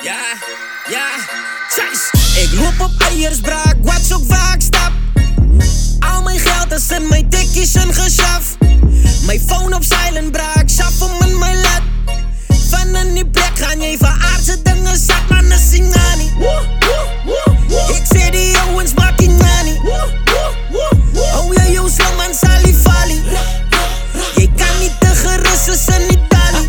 Ja, Chase. Ik loop op eiersbraak, wat ook waar ik stap. Al mijn geld is in mijn tikkies een geschaf. Mijn phone op silent braak, shuffle in mijn led. Van in die plek gaan je even aardse dingen zat, maar een singani. Ik zie die jongens maken nani. Oh ja, yo, slam man salifali. Je kan niet te gerust, ze zijn niet dali.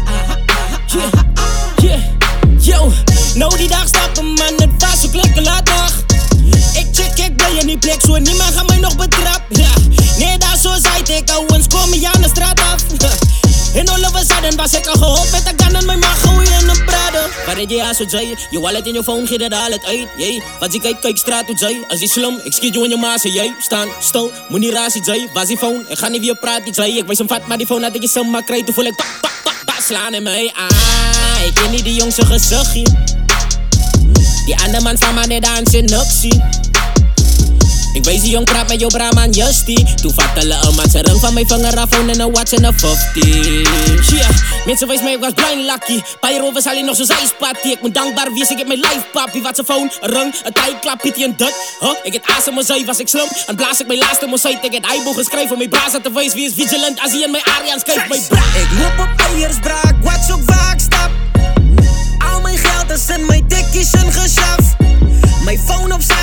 Yo, nou die dag stappen man, het was ook lekker laat nog. Ik check, ik ben je niet plek, zo niemand gaat mij nog betrappen. Nee, daar zo zei ik, ouwens komen je aan de straat af. En all of a sudden was ik al geholpen met de gun en mijn mag gooien in een praten. Waar het je aan zo zei, je wallet in je phone, geef het altijd uit. Wat ik kijk straat hoe zei, als die slum, ik schiet je in je maas, jij staan stil, moet niet raas iets zei. Was die phone, ik ga niet weer praten, iets zei. Ik wees hem vat, maar die phone had ik je zomaar krijg. Toen voel ik slaan in mij aan. Ik ken niet die jongse gezichtje. Die andere man staan maar net aan zijn nuksie. Ik wees die jong praat met jou Brahman Justy. Toen vat hulle een man zijn ring van mijn vinger af en een watch en een 50. Mensen wees mij, ik was blind lucky. Paar jaar over zal hij nog zo'n zijspattie. Ik moet dankbaar wees, ik heb mijn life papi. Wat zijn phone, een ring, een tijdklap, Pietie en dut. Ik het aas in mijn zui, was ik slim. En blaas ik mijn laatste mozaïek. Ik het eiboog geschreven om mijn braas te wees. Wie is vigilant als hij in mijn Arians schrijft mijn bra. Ik loop op eiersbraak, wat ook waar ik stap. Al mijn geld is in mijn tikkies een geschaf. Mijn phone op